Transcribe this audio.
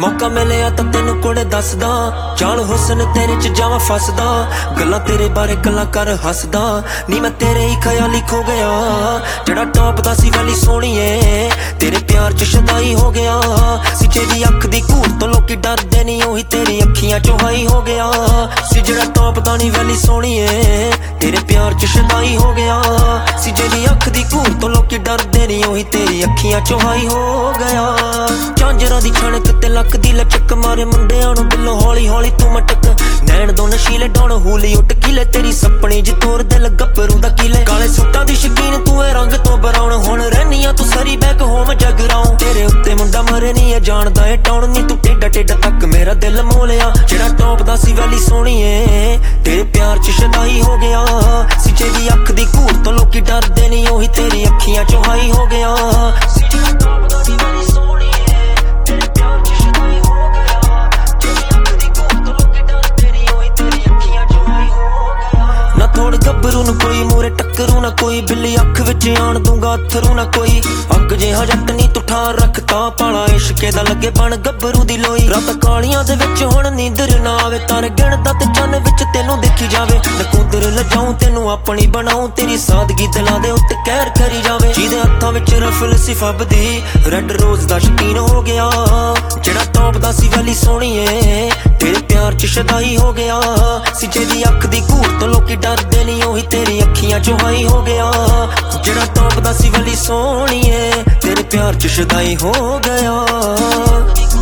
मौका मिलिया तां तेनू कोले दसदा, जान हुसन तेरे च जावां फसदा, गल्लां तेरे बारे गल्लां कर हसदा, नी मैं तेरे ही ख्याली खो गया। जेड़ा टॉप दा सी वैली सोहणीए, तेरे प्यार च शदाई हो गया। सिजे दी अख दी घूर तो लोकी डरदे नी, ओही तेरी अखियां चों हाई हो गया। सी जेड़ा टॉप दा नी वैली सोहणीए, तेरे प्यार च शदाई हो गया। सिजे दी अख दी घूर तो लोकी डरदे नी, ओही तेरी अखियां चों हाई हो गया। झांजरां दी छणक ते लक दी लचक मारे मुंडियां नूं दिलों हौली हौली तू मटक। नैण दो नशीले डौण हूली उठ किले, तेरी सपनी ज तोर दिल गप्परू दा किले। काले सूटां दी शकीन तू है रंग तो बराउन, हुण रहनियां तू सरी बैक होम जगराऊं। तेरे उत्ते मुंडा मरे नी है जानदा ए टाउन नी, तू टेढ़ा टेढ़ा तक मेरा दिल मोलिया। जेड़ा टॉप दा सी वैली सोहणीए, तेरे प्यार च शदाई हो गया। सिजे दी अख दी घूर तो लोकी डरदे नी, ओही तेरी अखियां चों हाई हो गया। जेड़ा टॉप दा सी वैली सोहणीए, तेरे प्यार च शदाई हो गया। तेरी अख दी घूर तो लोकी डरदे नी, ओही तेरी अखियां चों हाई हो गया। ना थोड़ गब्बरू न कोई मूरे टक्करू ना कोई, बिल्ली अख विच आण दूंगा अथरू ना कोई। अग जिहा जट नी तू ठार रखता, पाला इश्के दा लगे बन गब्बरू दी लोई। रात कालियां दे विच हुण नींदर ना आवे, तारे गिणदा ते चन्न विच तेनू देखी जावे। नकूदर लजाऊं तेनू अपनी बनाऊं, तेरी सादगी दिलां दे उत्ते कहर करी जावे। जिहदे हत्थां विच रफल सी फबदी, रैड रोज दा शकीन हो गया। जेड़ा टॉप दा सी वैली सोहणीए, तेरे प्यार च शदाई हो गया। सिजे दी अख दी घूर तो लोकी डरदे नी, ओही तेरी अखियां चों हाई हो गया। जेड़ा टॉप दा सी वैली सोहणीए, तेरे प्यार च शदाई हो गया।